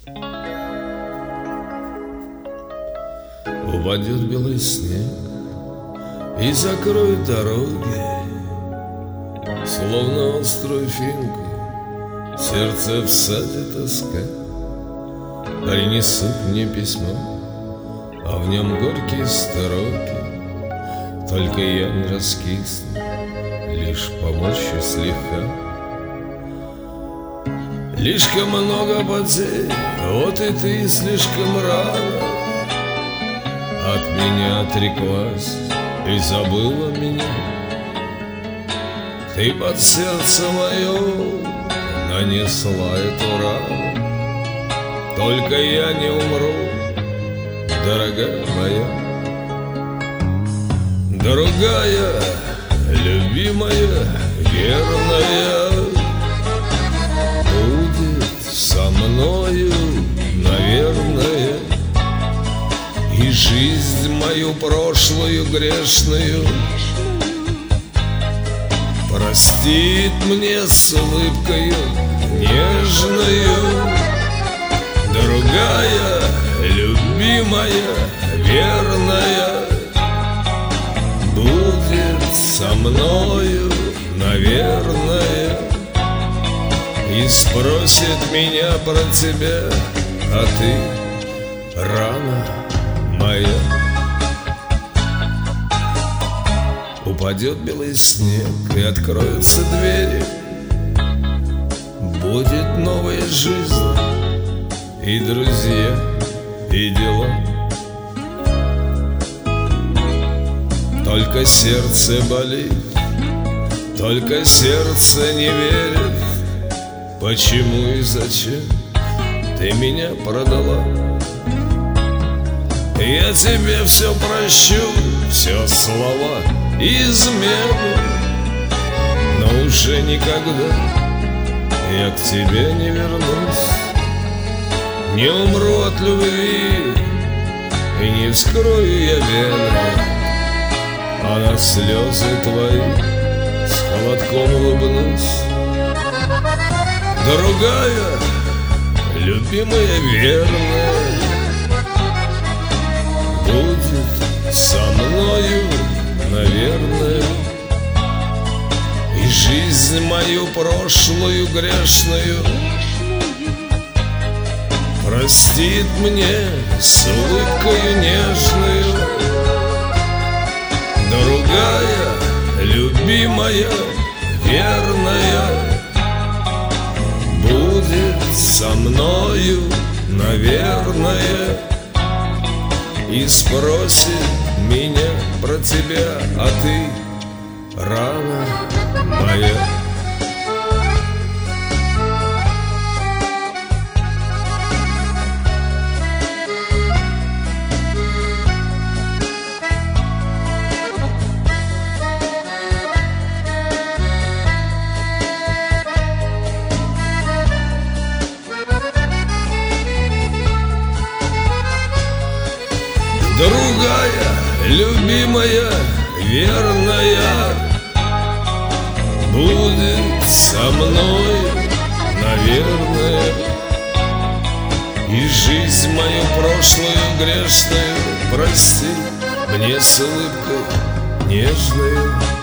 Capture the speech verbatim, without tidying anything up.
Упадет белый снег и закроет дороги, словно острую финку в сердце всадит тоска. Принесут мне письмо, а в нем горькие строки. Только я не раскисну, лишь поморщу слегка. Слишком много потерь, вот и ты слишком рано от меня отреклась и забыла меня. Ты под сердце мое нанесла эту рану. Только я не умру, дорогая моя. Другая, любимая, верная будет со мною, наверное, и жизнь мою прошлую грешную простит мне с улыбкою нежною. Другая, любимая, верная будет со мною, наверное, и спросит меня про тебя, а ты рана моя. Упадет белый снег и откроются двери, будет новая жизнь и друзья, и дела. Только сердце болит, только сердце не верит. Почему и зачем ты меня продала? Я тебе все прощу, все слова и измену, но уже никогда я к тебе не вернусь. Не умру от любви и не вскрою я вены, а на слезы твои с холодком улыбнусь. Другая, любимая, верная будет со мною, наверное, и жизнь мою прошлую грешную простит мне с улыбкою нежную. Другая, любимая, верная будет со мною, наверное, и спросит меня про тебя, а ты рана моя. Другая, любимая, верная будет со мной, наверное, и жизнь мою прошлую грешную прости мне с улыбкой нежную.